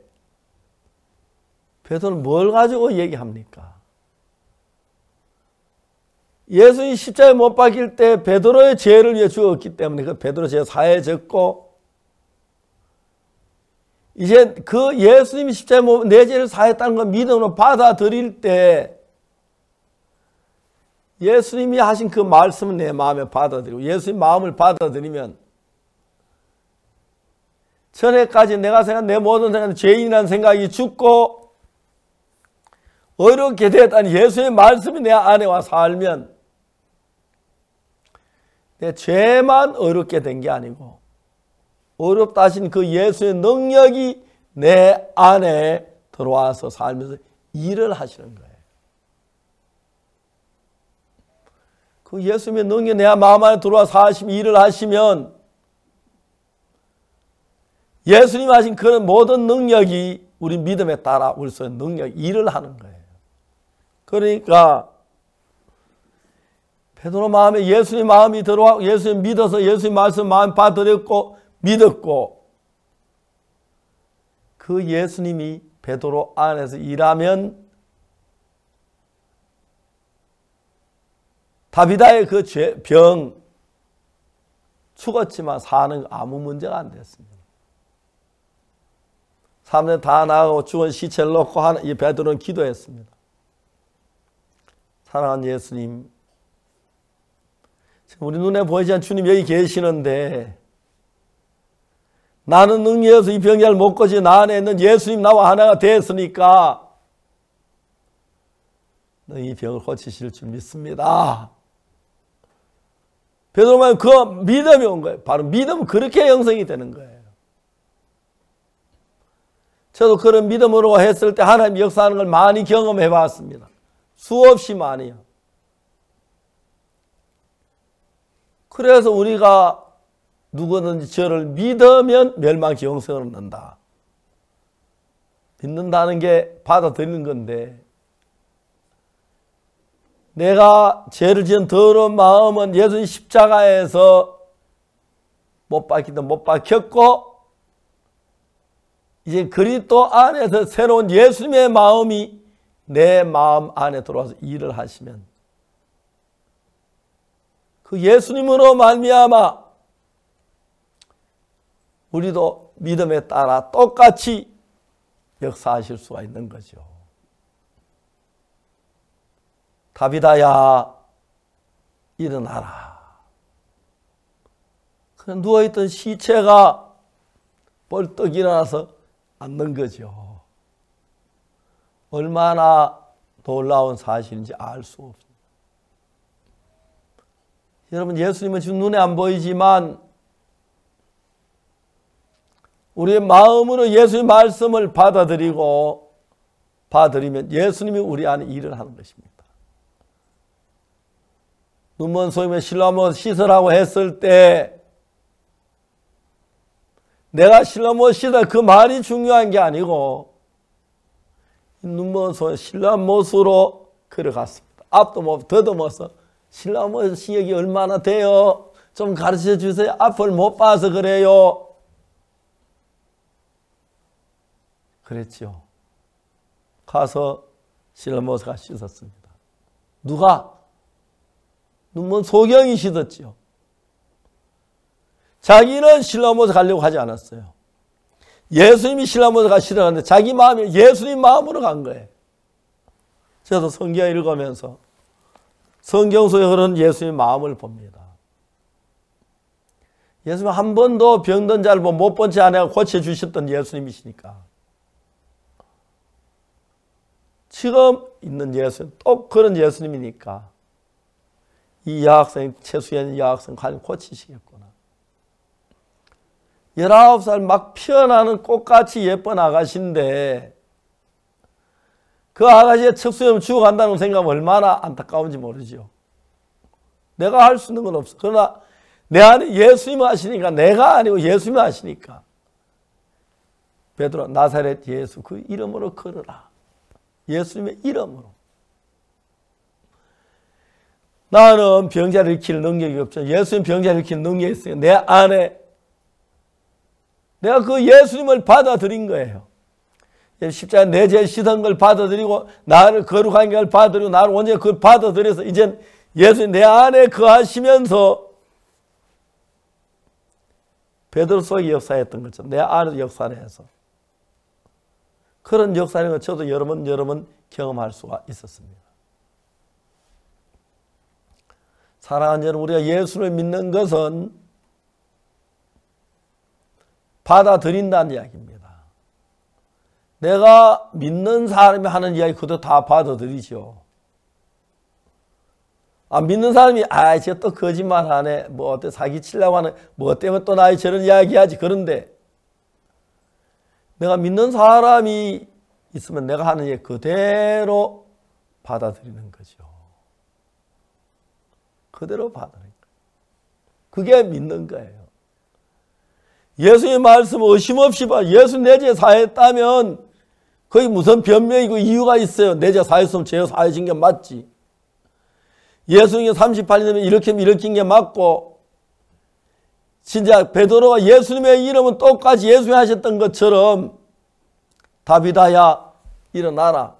베드로는 뭘 가지고 얘기합니까? 예수님이 십자가에 못 박힐 때 베드로의 죄를 위해 죽었기 때문에 그 베드로 죄가 사해졌고 이제 그 예수님이 십자가에 내 죄를 사했다는 걸 믿음으로 받아들일 때 예수님이 하신 그 말씀을 내 마음에 받아들이고 예수님 마음을 받아들이면 전에까지 내가 생각한 내 모든 생각은 죄인이라는 생각이 죽고 어렵게 됐다니 예수의 말씀이 내 안에 와 살면 내 죄만 어렵게 된 게 아니고 어렵다 하신 그 예수의 능력이 내 안에 들어와서 살면서 일을 하시는 거예요. 그 예수님의 능력이 내 마음 안에 들어와서 하시면 일을 하시면 예수님 하신 그런 모든 능력이 우리 믿음에 따라 우리 속에 일을 하는 거예요. 그러니까 베드로 마음에 예수님 마음이 들어와 예수님 믿어서 예수님 말씀 마음 받아들였고 믿었고 그 예수님이 베드로 안에서 일하면 다비다의 그 병 죽었지만 사는 아무 문제가 안 됐습니다. 사람들 다 나가고 죽은 시체를 놓고 이 베드로는 기도했습니다. 사랑하는 예수님, 우리 눈에 보이지 않는 주님 여기 계시는데 나는 능력에서 이 병자를 못 고치 나 안에 있는 예수님 나와 하나가 됐으니까 너 이 병을 고치실 줄 믿습니다. 베드로만 그 믿음이 온 거예요. 바로 믿음은 그렇게 형성이 되는 거예요. 저도 그런 믿음으로 했을 때 하나님 역사하는 걸 많이 경험해 봤습니다. 수없이 많이요. 그래서 우리가 누구든지 저를 믿으면 멸망시 영생을 얻는다. 믿는다는 게 받아들이는 건데 내가 죄를 지은 더러운 마음은 예수님 십자가에서 못 박히든 못 박혔고 이제 그리스도 안에서 새로운 예수님의 마음이 내 마음 안에 들어와서 일을 하시면 그 예수님으로 말미암아 우리도 믿음에 따라 똑같이 역사하실 수가 있는 거죠. 다비다야 일어나라. 그 누워있던 시체가 벌떡 일어나서 앉는 거죠. 얼마나 놀라운 사실인지 알 수 없습니다. 여러분, 예수님은 지금 눈에 안 보이지만 우리의 마음으로 예수의 말씀을 받아들이면 예수님이 우리 안에 일을 하는 것입니다. 눈먼 소임에 실로암못 씻으라고 했을 때 내가 실로암못 씻어 그 말이 중요한 게 아니고 눈먼 소임 실로암못으로 걸어갔습니다. 앞도 못 더듬어서 실로암못 시력이 얼마나 돼요? 좀 가르쳐 주세요. 앞을 못 봐서 그래요. 그랬죠. 가서 실로암못가 씻었습니다. 누가? 눈먼 소경이 씻었죠. 자기는 실로암못에 가려고 하지 않았어요. 예수님이 실로암못에 가 씻어갔는데 자기 마음이 예수님 마음으로 간 거예요. 저도 성경 읽으면서 성경 속에 흐르는 예수님의 마음을 봅니다. 예수님 한 번도 병든 자를 못 본 채 아내가 고쳐주셨던 예수님이시니까 지금 있는 예수님 또 그런 예수님이니까 이 여학생 최수연 여학생 과연 고치시겠구나. 19살 막 피어나는 꽃같이 예쁜 아가씨인데 그 아가씨의 척수염 죽어간다는 생각하면 얼마나 안타까운지 모르죠. 내가 할 수 있는 건 없어. 그러나 내 안에 예수님이 하시니까 내가 아니고 예수님이 하시니까 베드로 나사렛 예수 그 이름으로 걸어라. 예수님의 이름으로. 나는 병자를 일으킬 능력이 없죠. 예수님 병자를 일으킬 능력이 있어요. 내 안에 내가 그 예수님을 받아들인 거예요. 십자가 내 죄 씻은 걸 받아들이고 나를 거룩한 걸 받아들이고 나를 온전히 그걸 받아들여서 이젠 예수님 내 안에 거하시면서 베드로 속에 역사했던 것처럼 내 안에도 역사를 해서 그런 역사라는 걸 저도 여러 번 경험할 수가 있었습니다. 사랑하는 여러분, 우리가 예수를 믿는 것은 받아들인다는 이야기입니다. 내가 믿는 사람이 하는 이야기 그것도 다 받아들이죠. 믿는 사람이 쟤 또 거짓말하네. 뭐 어때 사기치려고 하네. 뭐 때문에 또 나의 저런 이야기하지. 그런데 내가 믿는 사람이 있으면 내가 하는 일 그대로 받아들이는 거죠. 그대로 받아들이는 거예요. 그게 믿는 거예요. 예수의 말씀 의심 없이 봐. 예수 내 죄 사했다면 거기 무슨 변명이고 이유가 있어요. 내 죄 사했으면 죄 사해진 게 맞지. 예수님이 38년 되면 이렇게 일으킨 게 맞고 진짜 베드로가 예수님의 이름은 똑같이 예수님이 하셨던 것처럼 다비다야 일어나라.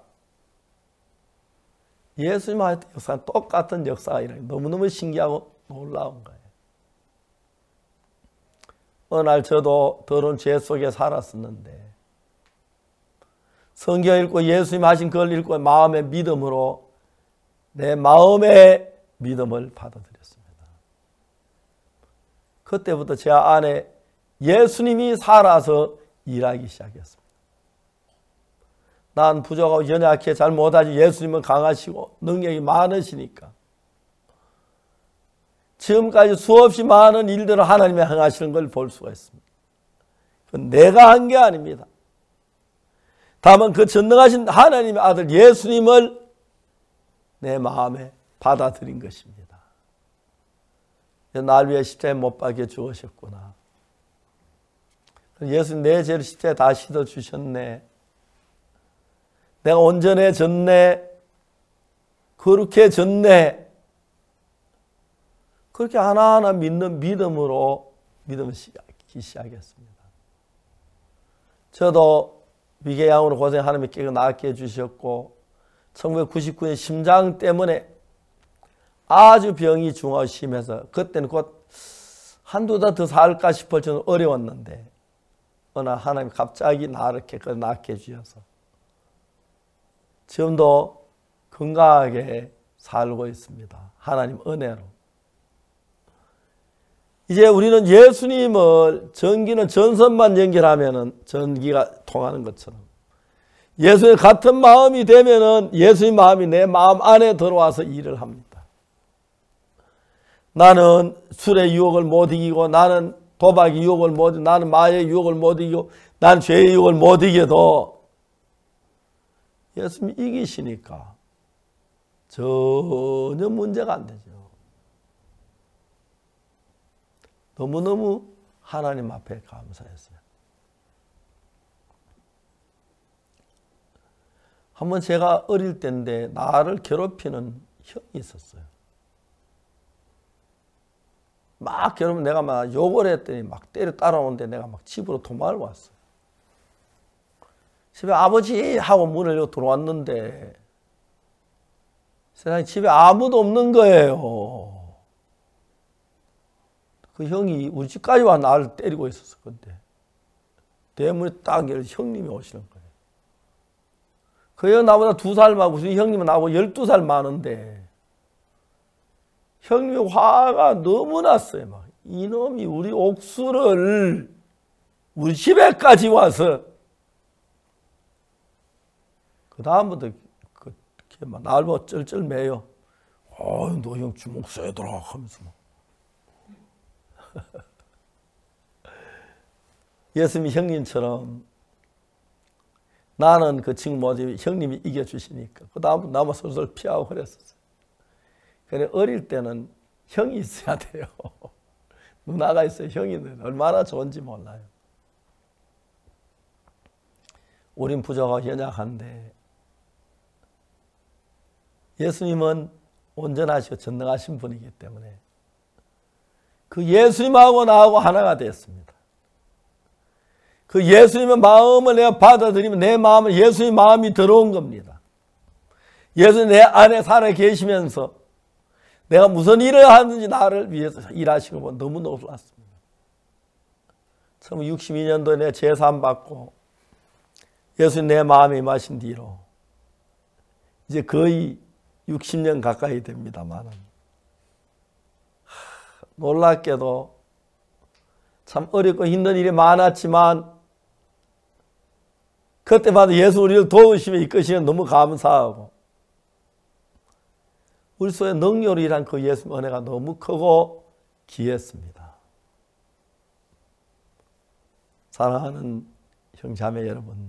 예수님이 하셨던 역사는 똑같은 역사가 일어나요. 너무너무 신기하고 놀라운 거예요. 어느 날 저도 더러운 죄 속에 살았었는데 성경 읽고 예수님 하신 그걸 읽고 마음의 믿음으로 내 마음의 믿음을 받아들였습니다. 그때부터 제 안에 예수님이 살아서 일하기 시작했습니다. 난 부족하고 연약해 잘 못하지 예수님은 강하시고 능력이 많으시니까 지금까지 수없이 많은 일들을 하나님이 행하시는 걸 볼 수가 있습니다. 그건 내가 한 게 아닙니다. 다만 그 전능하신 하나님의 아들 예수님을 내 마음에 받아들인 것입니다. 날 위해 십자가에 못 박혀 죽으셨구나. 예수님 내 죄를 십자가에 다 씻어주셨네. 내가 온전해졌네. 거룩해졌네. 그렇게 하나하나 믿는 믿음으로 믿음을 시작했습니다. 저도 위궤양으로 고생 하나님이 깨고 낫게 해주셨고 1999년 심장 때문에 아주 병이 중하고 심해서 그때는 곧 한두 달 더 살까 싶을 정도로 어려웠는데 어느 하나님 갑자기 나를 이렇게 낳게 해주셔서 지금도 건강하게 살고 있습니다. 하나님 은혜로. 이제 우리는 예수님을 전기는 전선만 연결하면은 전기가 통하는 것처럼 예수님 같은 마음이 되면은 예수님 마음이 내 마음 안에 들어와서 일을 합니다. 나는 술의 유혹을 못 이기고 나는 도박의 유혹을 못 이기고 나는 마의 유혹을 못 이기고 나는 죄의 유혹을 못 이겨도 예수님이 이기시니까 전혀 문제가 안 되죠. 너무너무 하나님 앞에 감사했어요. 한번 제가 어릴 때인데 나를 괴롭히는 형이 있었어요. 막 괴롭히면 내가 막 욕을 했더니 막 때려 따라오는데 내가 막 집으로 도망을 왔어요. 집에 아버지 하고 문을 열고 들어왔는데 세상에 집에 아무도 없는 거예요. 그 형이 우리 집까지 와 나를 때리고 있었어. 근데 대문이 딱 열려 형님이 오시는 거예요. 그 형 나보다 2살 많고 우리 형님은 나보고 12살 많은데 형님의 화가 너무 났어요. 막 이놈이 우리 옥수를 우리 집에까지 와서 그 다음부터 막 나를 보고 쩔쩔매요. 너 형 주먹 세더라 하면서 막. 예수님이 형님처럼 나는 그 친구 뭐지 형님이 이겨주시니까 그 다음부터 나만 솔솔 피하고 그랬었어요. 그래 어릴 때는 형이 있어야 돼요. 누나가 있어요. 형이 얼마나 좋은지 몰라요. 우린 부족하고 연약한데 예수님은 온전하시고 전능하신 분이기 때문에 그 예수님하고 나하고 하나가 됐습니다. 그 예수님의 마음을 내가 받아들이면 내 마음은 예수님의 마음이 들어온 겁니다. 예수님 내 안에 살아 계시면서 내가 무슨 일을 하는지 나를 위해서 일하시고 보면 너무 놀랐습니다. 처음 62년도에 내가 제사 받고 예수님 내 마음에 임하신 뒤로 이제 거의 60년 가까이 됩니다만 놀랍게도 참 어렵고 힘든 일이 많았지만 그때마다 예수 우리를 도우시며 이끄시면 너무 감사하고 우리 속에 능력으로 일한 그 예수 은혜가 너무 크고 귀했습니다. 사랑하는 형제자매 여러분,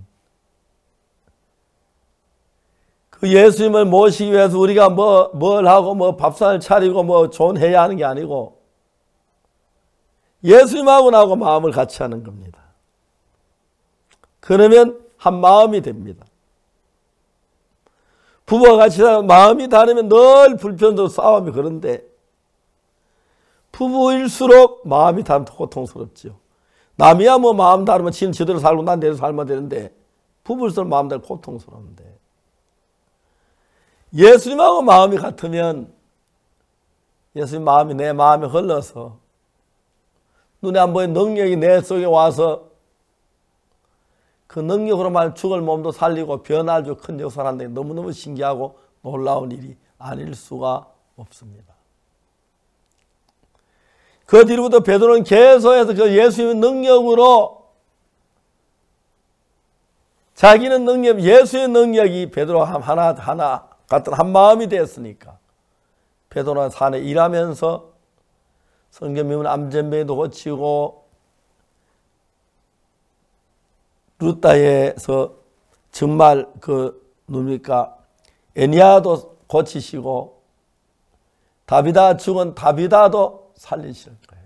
그 예수님을 모시기 위해서 우리가 뭘 하고 밥상을 차리고 존해야 하는 게 아니고 예수님하고 나하고 마음을 같이 하는 겁니다. 그러면 한 마음이 됩니다. 부부가 같이 살면 마음이 다르면 늘 불편도 싸움이 그런데 부부일수록 마음이 다르면 고통스럽죠. 남이야 마음 다르면 지는 제대로 살고 난 대로 살면 되는데 부부일수록 마음 다르면 고통스러운데 예수님하고 마음이 같으면 예수님 마음이 내 마음에 흘러서 눈에 안 보이는 능력이 내 속에 와서 그 능력으로 말 죽을 몸도 살리고 변화를 큰 역사를 한다는 게 너무너무 신기하고 놀라운 일이 아닐 수가 없습니다. 그 뒤로부터 베드로는 계속해서 그 예수님의 능력으로 자기는 능력, 예수의 능력이 베드로와 하나 같은 한 마음이 됐으니까 베드로는 산에 일하면서 성경명은 암전병도 고치고 루다에서 정말 애니아도 고치시고 다비다 죽은 다비다도 살리실 거예요.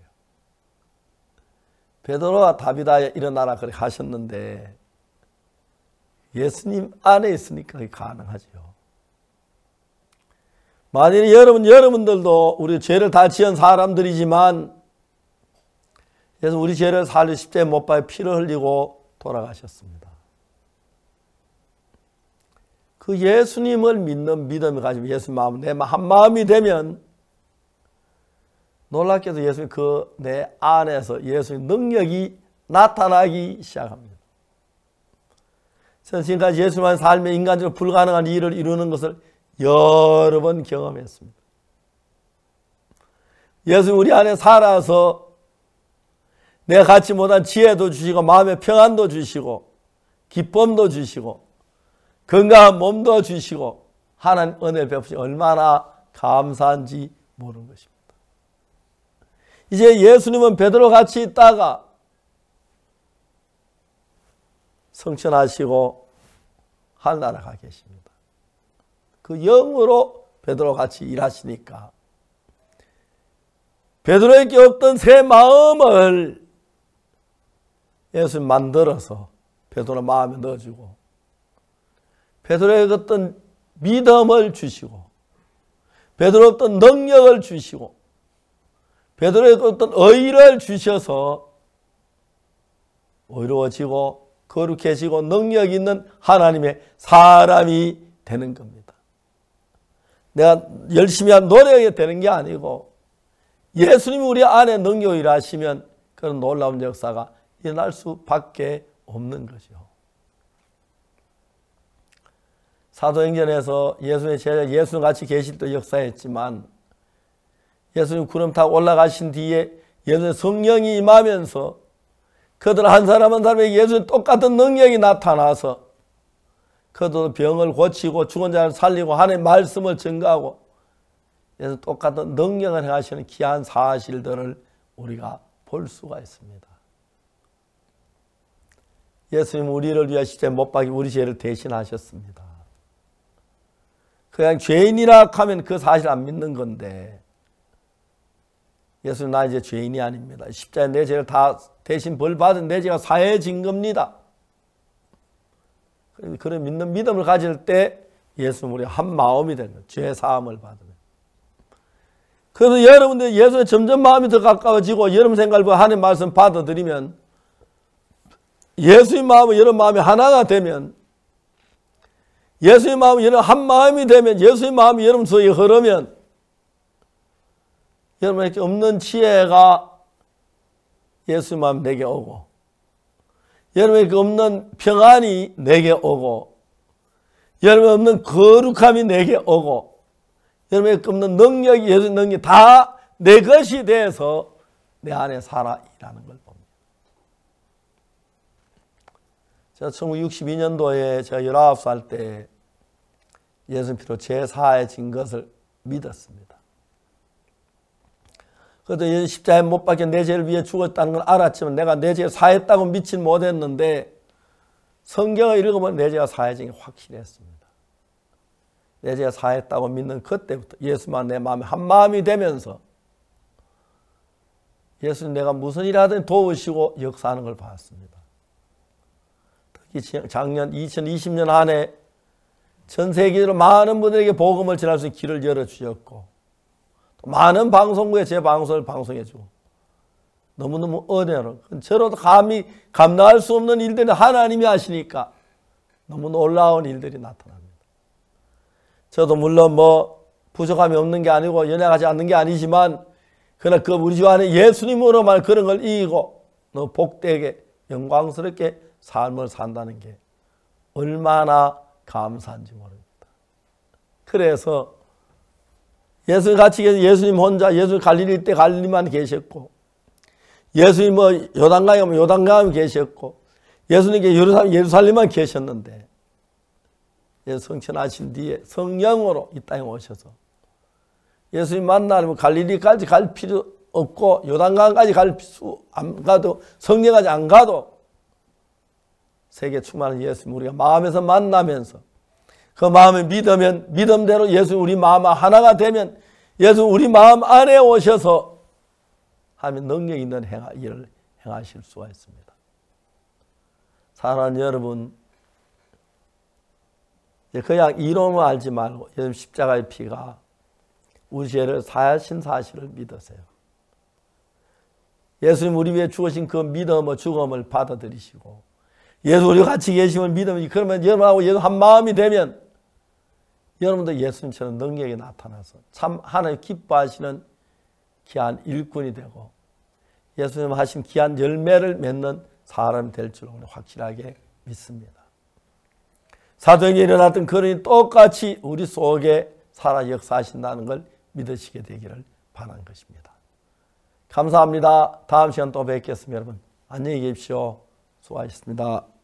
베드로가 다비다에 일어나라 그렇게 하셨는데 예수님 안에 있으니까 그게 가능하죠. 만일 여러분들도 우리 죄를 다 지은 사람들이지만 그래서 우리 죄를 살려 십자가에 못 박혀 피를 흘리고 돌아가셨습니다. 그 예수님을 믿는 믿음을 가지고 예수 마음 내 한 마음이 되면 놀랍게도 예수님 내 안에서 예수의 능력이 나타나기 시작합니다. 저는 지금까지 예수님의 삶에 인간적으로 불가능한 일을 이루는 것을 여러 번 경험했습니다. 예수님 우리 안에 살아서 내가 갖지 못한 지혜도 주시고 마음의 평안도 주시고 기쁨도 주시고 건강한 몸도 주시고 하나님 은혜를 베푸시 얼마나 감사한지 모르는 것입니다. 이제 예수님은 베드로 같이 있다가 성천하시고 하늘나라 가 계십니다. 그 영으로 베드로 같이 일하시니까 베드로에게 없던 새 마음을 예수님 만들어서 베드로 마음에 넣어주고 베드로에게 어떤 믿음을 주시고 베드로에게 어떤 능력을 주시고 베드로에게 어떤 의의를 주셔서 의로워지고 거룩해지고 능력 있는 하나님의 사람이 되는 겁니다. 내가 열심히 한 노력이 되는 게 아니고 예수님이 우리 안에 능력을 일하시면 그런 놀라운 역사가 일어날 수밖에 없는 것이요. 사도행전에서 예수님의 제자 예수님 같이 계실 때 역사했지만 예수님 구름 타고 올라가신 뒤에 예수님의 성령이 임하면서 그들 한 사람 한 사람에게 예수님 똑같은 능력이 나타나서 그들도 병을 고치고 죽은 자를 살리고 하나님의 말씀을 증거하고 예수님 똑같은 능력을 행하시는 귀한 사실들을 우리가 볼 수가 있습니다. 예수님 우리를 위하여 십자가에 못 박혀 우리 죄를 대신하셨습니다. 그냥 죄인이라 하면 그 사실 안 믿는 건데 예수님 나 이제 죄인이 아닙니다. 십자가에 내 죄를 다 대신 벌 받은 내 죄가 사해진 겁니다. 그런 믿는 믿음을 가질 때 예수님 우리 한 마음이 되는 거예요. 죄 사함을 받으면. 그래서 여러분들 예수님 점점 마음이 더 가까워지고 여러분 생각을 하나님 말씀 받아들이면 예수님 마음은 여러분 마음이 하나가 되면 예수님 마음이 여러분 한 마음이 되면 예수님 마음이 여러분 속에 흐르면 여러분에게 없는 지혜가 예수님 마음 내게 오고 여러분에게 없는 평안이 내게 오고 여러분에게 없는 거룩함이 내게 오고 여러분에게 없는 능력이 예수님 능력이 다 내 것이 돼서 내 안에 살아 일하는 걸 봅니다. 제가 1962년도에 제가 19살 때 예수님 피로 제 사해진 것을 믿었습니다. 그래도 예수 십자가에 못 박혀 내 죄를 위해 죽었다는 걸 알았지만 내가 내 죄를 사했다고 믿진 못했는데 성경을 읽어보면 내 죄가 사해진 게 확실했습니다. 내 죄가 사했다고 믿는 그때부터 예수만 내 마음에 한 마음이 되면서 예수님 내가 무슨 일 하든 도우시고 역사하는 걸 봤습니다. 특히 작년 2020년 한 해 전 세계적으로 많은 분들에게 복음을 전할 수 있는 길을 열어주셨고 또 많은 방송국에 제 방송을 방송해주고 너무너무 은혜로 저로도 감히 감당할 수 없는 일들을 하나님이 하시니까 너무 놀라운 일들이 나타납니다. 저도 물론 뭐 부족함이 없는 게 아니고 연약하지 않는 게 아니지만 그러나 그 우리 주 안에 예수님으로만 그런 걸 이기고 너무 복되게 영광스럽게 삶을 산다는 게 얼마나 감사한지 모릅니다. 그래서 예수님 같이 계신 예수님 혼자 예수님 갈릴리 때 갈릴리만 계셨고 예수님 뭐 요단강에 가면 요단강에 계셨고 예수님께 예루살렘만 계셨는데 예수 성천하신 뒤에 성령으로 이 땅에 오셔서 예수님 만나면 갈릴리까지 갈 필요 없고 요단강까지 갈 수 안 가도 성령까지 안 가도 세계 충만한 예수님 우리가 마음에서 만나면서 그 마음을 믿으면 믿음대로 예수 우리 마음 하나가 되면 예수 우리 마음 안에 오셔서 하면 능력 있는 일을 행하실 수가 있습니다. 사랑하는 여러분 그냥 이론만 알지 말고 예수님 십자가의 피가 우리 죄를 사하신 사실을 믿으세요. 예수님 우리 위해 죽으신 그 믿음의 죽음을 받아들이시고 예수 우리 같이 계심을 믿으면 그러면 여러분하고 예수 한 마음이 되면 여러분도 예수님처럼 능력이 나타나서 참 하나님 기뻐하시는 귀한 일꾼이 되고 예수님 하신 귀한 열매를 맺는 사람이 될 줄로 확실하게 믿습니다. 사도행전에 일어났던 그런 일이 똑같이 우리 속에 살아 역사하신다는 걸 믿으시게 되기를 바라는 것입니다. 감사합니다. 다음 시간 또 뵙겠습니다. 여러분 안녕히 계십시오. 수고하셨습니다.